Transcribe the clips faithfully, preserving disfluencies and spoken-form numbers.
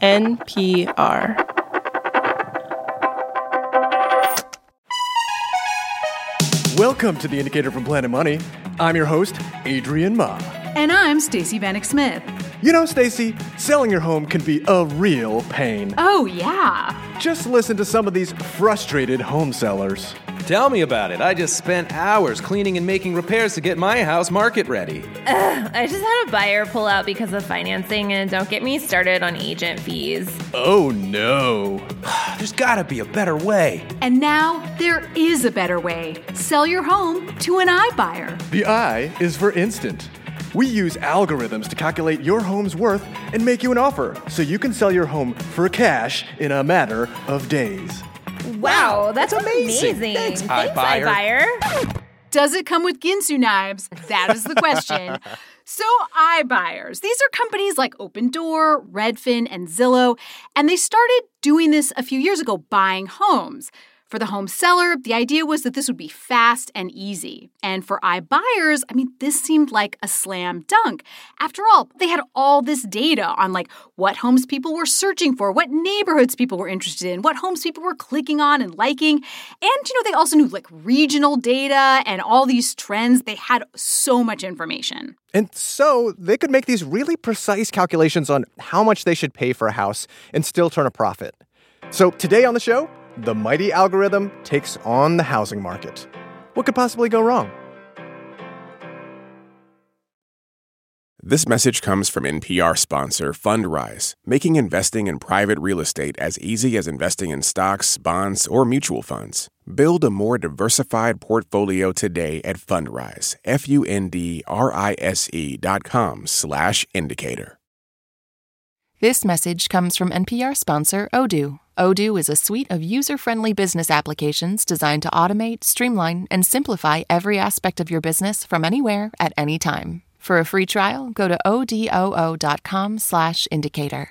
N P R. Welcome to The Indicator from Planet Money. I'm your host, Adrian Ma. And I'm Stacey Vanek Smith. You know, Stacey, selling your home can be a real pain. Oh, yeah. Just listen to some of these frustrated home sellers. Tell me about it. I just spent hours cleaning and making repairs to get my house market ready. Ugh, I just had a buyer pull out because of financing, and don't get me started on agent fees. Oh, no. There's gotta be a better way. And now there is a better way. Sell your home to an iBuyer. The I is for instant. We use algorithms to calculate your home's worth and make you an offer so you can sell your home for cash in a matter of days. Wow, that's, that's amazing. amazing. Thanks, Thanks iBuyer. iBuyer. Does it come with Ginsu knives? That is the question. So iBuyers, these are companies like Opendoor, Redfin, and Zillow, and they started doing this a few years ago, buying homes. For the home seller, the idea was that this would be fast and easy. And for iBuyers, I mean, this seemed like a slam dunk. After all, they had all this data on, like, what homes people were searching for, what neighborhoods people were interested in, what homes people were clicking on and liking. And, you know, they also knew, like, regional data and all these trends. They had so much information. And so they could make these really precise calculations on how much they should pay for a house and still turn a profit. So today on the show, the mighty algorithm takes on the housing market. What could possibly go wrong? This message comes from N P R sponsor Fundrise, making investing in private real estate as easy as investing in stocks, bonds, or mutual funds. Build a more diversified portfolio today at Fundrise, F-U-N-D-R-I-S-E dot com slash indicator. This message comes from N P R sponsor Odoo. Odoo is a suite of user-friendly business applications designed to automate, streamline, and simplify every aspect of your business from anywhere at any time. For a free trial, go to odoo dot com slash indicator.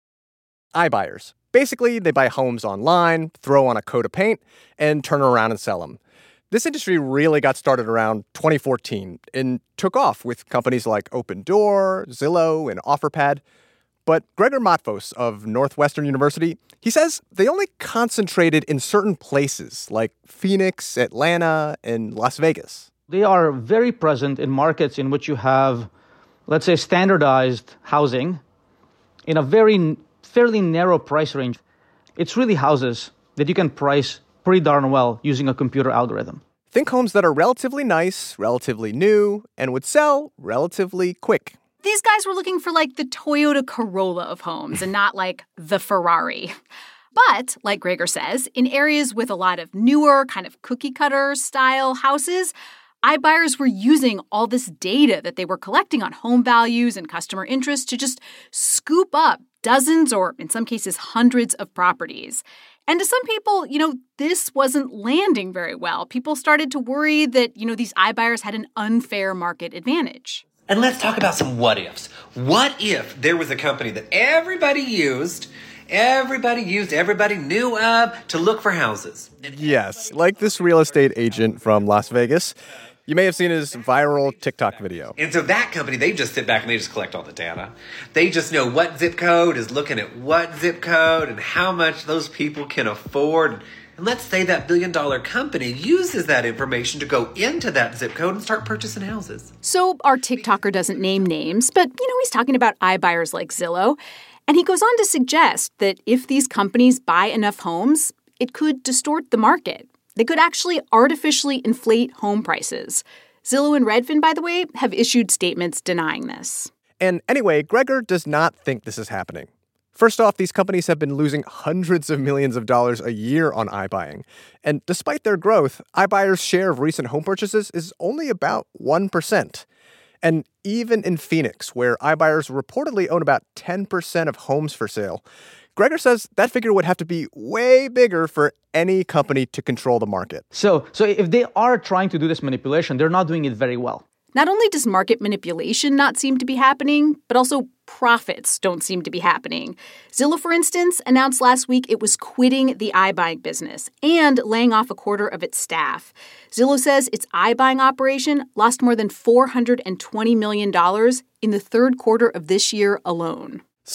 iBuyers. Basically, they buy homes online, throw on a coat of paint, and turn around and sell them. This industry really got started around twenty fourteen and took off with companies like Opendoor, Zillow, and OfferPad. But Gregor Matvos of Northwestern University, he says they only concentrated in certain places like Phoenix, Atlanta, and Las Vegas. They are very present in markets in which you have, let's say, standardized housing in a very fairly narrow price range. It's really houses that you can price pretty darn well using a computer algorithm. Think homes that are relatively nice, relatively new, and would sell relatively quick. These guys were looking for, like, the Toyota Corolla of homes and not, like, the Ferrari. But, like Gregor says, in areas with a lot of newer, kind of cookie-cutter style houses, iBuyers were using all this data that they were collecting on home values and customer interest to just scoop up dozens or, in some cases, hundreds of properties. And to some people, you know, this wasn't landing very well. People started to worry that, you know, these iBuyers had an unfair market advantage. And let's talk about some what-ifs. What if there was a company that everybody used, everybody used, everybody knew of to look for houses? Yes, like this real estate agent from Las Vegas. You may have seen his viral TikTok video. And so that company, they just sit back and they just collect all the data. They just know what zip code is looking at what zip code and how much those people can afford. And let's say that billion-dollar company uses that information to go into that zip code and start purchasing houses. So our TikToker doesn't name names, but, you know, he's talking about iBuyers like Zillow. And he goes on to suggest that if these companies buy enough homes, it could distort the market. They could actually artificially inflate home prices. Zillow and Redfin, by the way, have issued statements denying this. And anyway, Gregor does not think this is happening. First off, these companies have been losing hundreds of millions of dollars a year on iBuying. And despite their growth, iBuyers' share of recent home purchases is only about one percent. And even in Phoenix, where iBuyers reportedly own about ten percent of homes for sale, Gregor says that figure would have to be way bigger for any company to control the market. So, so if they are trying to do this manipulation, they're not doing it very well. Not only does market manipulation not seem to be happening, but also profits don't seem to be happening. Zillow, for instance, announced last week it was quitting the iBuying business and laying off a quarter of its staff. Zillow says its iBuying operation lost more than four hundred twenty million dollars in the third quarter of this year alone. So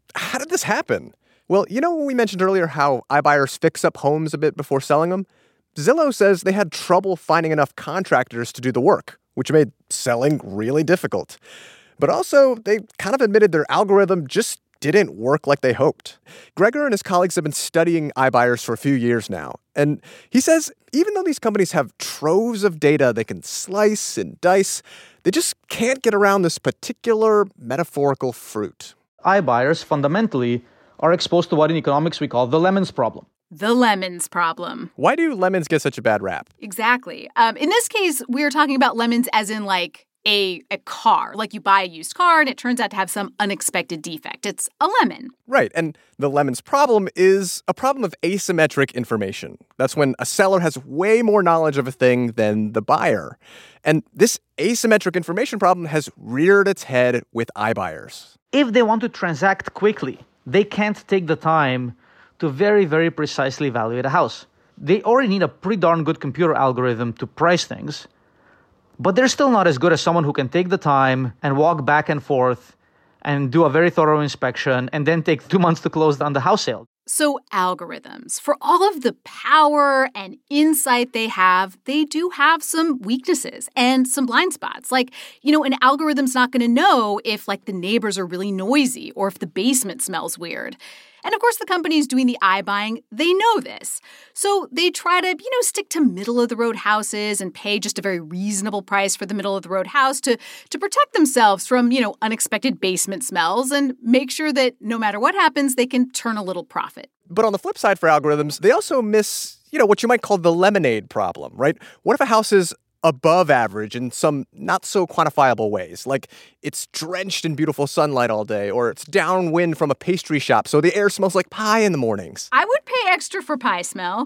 how did this happen? Well, you know when we mentioned earlier how iBuyers fix up homes a bit before selling them? Zillow says they had trouble finding enough contractors to do the work, which made selling really difficult. But also, they kind of admitted their algorithm just didn't work like they hoped. Gregor and his colleagues have been studying iBuyers for a few years now. And he says even though these companies have troves of data they can slice and dice, they just can't get around this particular metaphorical fruit. iBuyers fundamentally are exposed to what in economics we call the lemons problem. The lemons problem. Why do lemons get such a bad rap? Exactly. Um, in this case, we're talking about lemons as in like a, a car. Like you buy a used car and it turns out to have some unexpected defect. It's a lemon. Right. And the lemons problem is a problem of asymmetric information. That's when a seller has way more knowledge of a thing than the buyer. And this asymmetric information problem has reared its head with iBuyers. If they want to transact quickly, they can't take the time to very, very precisely evaluate a house. They already need a pretty darn good computer algorithm to price things, but they're still not as good as someone who can take the time and walk back and forth and do a very thorough inspection and then take two months to close on the house sale. So algorithms, for all of the power and insight they have, they do have some weaknesses and some blind spots. Like, you know, an algorithm's not going to know if, like, the neighbors are really noisy or if the basement smells weird. And of course, the companies doing the iBuying, they know this. So they try to, you know, stick to middle-of-the-road houses and pay just a very reasonable price for the middle-of-the-road house to, to protect themselves from, you know, unexpected basement smells and make sure that no matter what happens, they can turn a little profit. But on the flip side for algorithms, they also miss, you know, what you might call the lemonade problem, right? What if a house is above average in some not so quantifiable ways, like it's drenched in beautiful sunlight all day, or it's downwind from a pastry shop, so the air smells like pie in the mornings? I would pay extra for pie smell.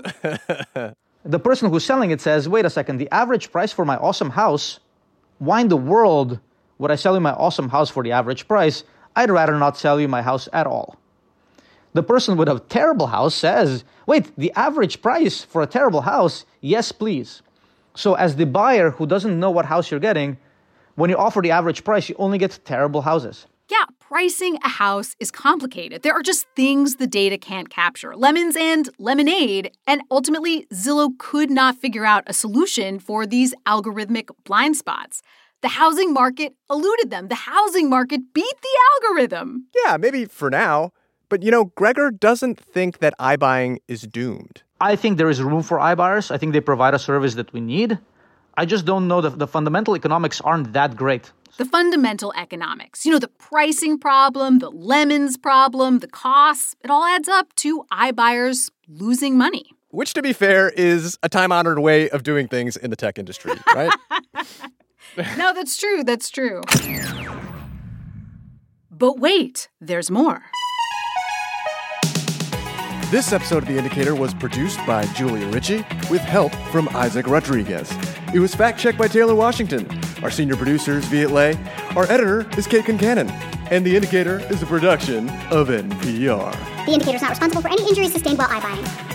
The person who's selling it says, wait a second, the average price for my awesome house, why in the world would I sell you my awesome house for the average price? I'd rather not sell you my house at all. The person with a terrible house says, wait, the average price for a terrible house? Yes, please. So as the buyer who doesn't know what house you're getting, when you offer the average price, you only get terrible houses. Yeah, pricing a house is complicated. There are just things the data can't capture. Lemons and lemonade. And ultimately, Zillow could not figure out a solution for these algorithmic blind spots. The housing market eluded them. The housing market beat the algorithm. Yeah, maybe for now. But, you know, Gregor doesn't think that iBuying is doomed. I think there is room for iBuyers. I think they provide a service that we need. I just don't know that the fundamental economics aren't that great. The fundamental economics, you know, the pricing problem, the lemons problem, the costs, it all adds up to iBuyers losing money. Which, to be fair, is a time-honored way of doing things in the tech industry, right? No, that's true. That's true. But wait, there's more. This episode of The Indicator was produced by Julia Ritchie with help from Isaac Rodriguez. It was fact-checked by Taylor Washington. Our senior producer is Viet Le. Our editor is Kate Concannon. And The Indicator is a production of N P R. The Indicator is not responsible for any injuries sustained while iBuying.